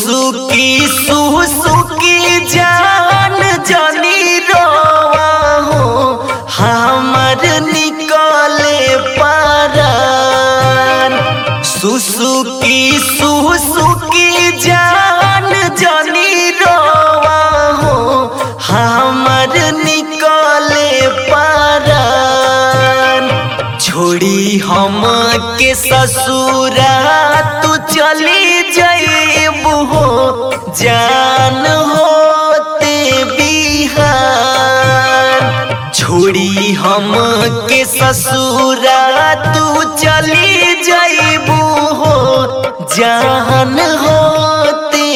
सुसुकी जान जानी रोवा हो हमर निकले पारान। सुसुकी जान जानी रोवा हो हमर निकले पारान। छोड़ी हम के ससुरा तू चली जइबू हो जान होते बिहान। छोड़ी हम के ससुरा तू चली जइबू हो जान होते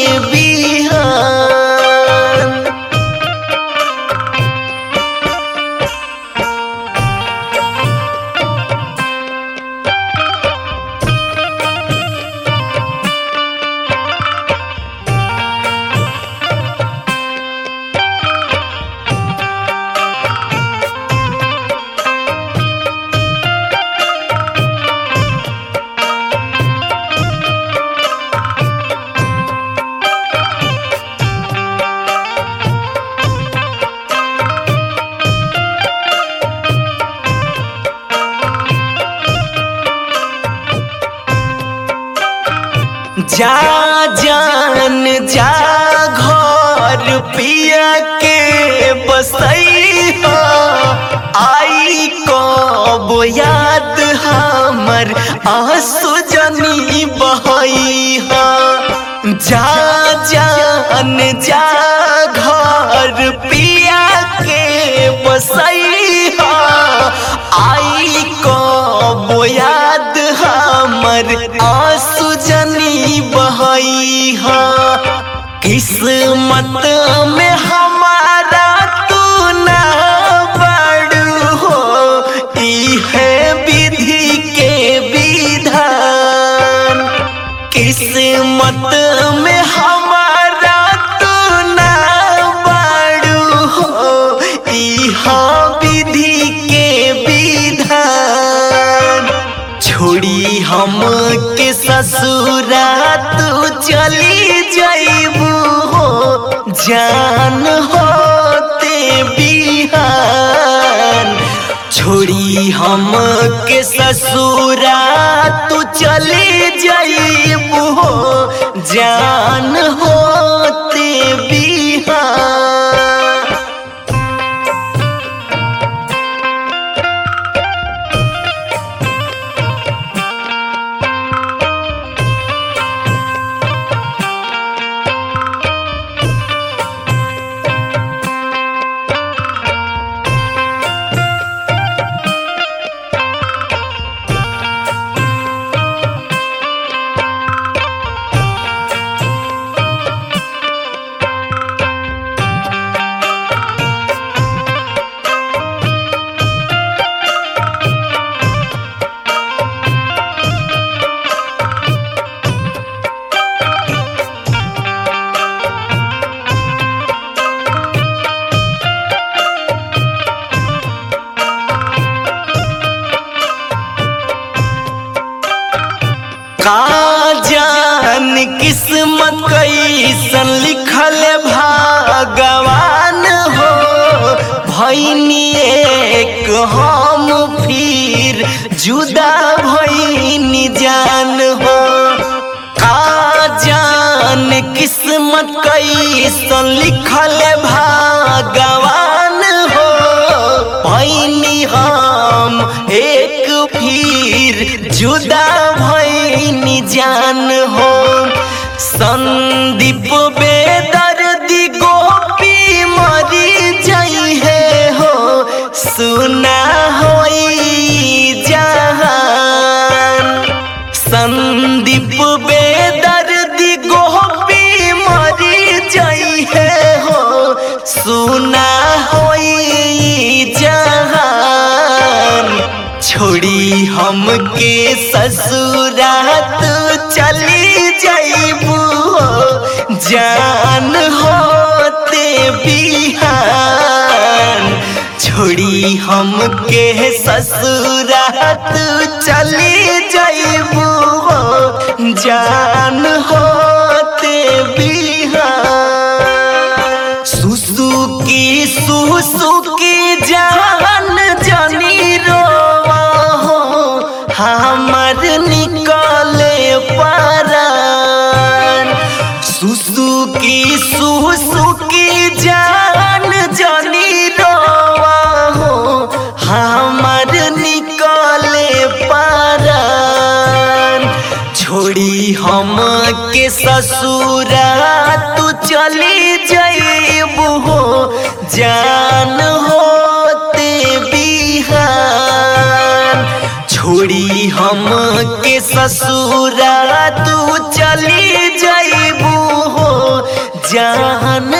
बिहान। जा जान जा घर पिया के बसैहा आई कब याद हमर आंसू जनी बहैहा। जा जान जा घर पिया के बसैहा आई कब याद हमर आंसू जनी बहैहा। किस्मत में हमारा तू ना बड़ू हो इहे विधि के विधान। किस्मत में हमारा तू ना बड़ू हो इहा विधि के विधान। छोड़ी हम के ससुरा तू चली जइबू हो जान होते बिहान। छोड़ी हम के ससुरा तू चली जइबू हो जान होते बिहान। का जान किस्मत कैसन लिखल भगवान हो भैनी एक हम फिर जुदा भैनी जान हो। का जान किस्मत कैसन लिखल भगवान हो भैनी हम एक फिर जुदा भैनी जान हो। संदीप बेदर्दी गोपी मरी जाई है हो सुना होई जहान। संदीप बेदर्दी गोपी मरी जाई है हो सुना होई जहान। छोड़ी हम के ससुरा तू चली जइबू हो जान होते बिहान। छोड़ी हम के ससुरा तू चली जइबू हो जान होते सुसुकी जान जनी रोवा हो हमर निकले परान। सुसुकी जान जनी रोवा हो हमर निकले परान। छोड़ी हम के ससुरा तू चली जइबू हो जान होते बिहान। छोड़ी हम के ससुरा तू चली जइबू हो जान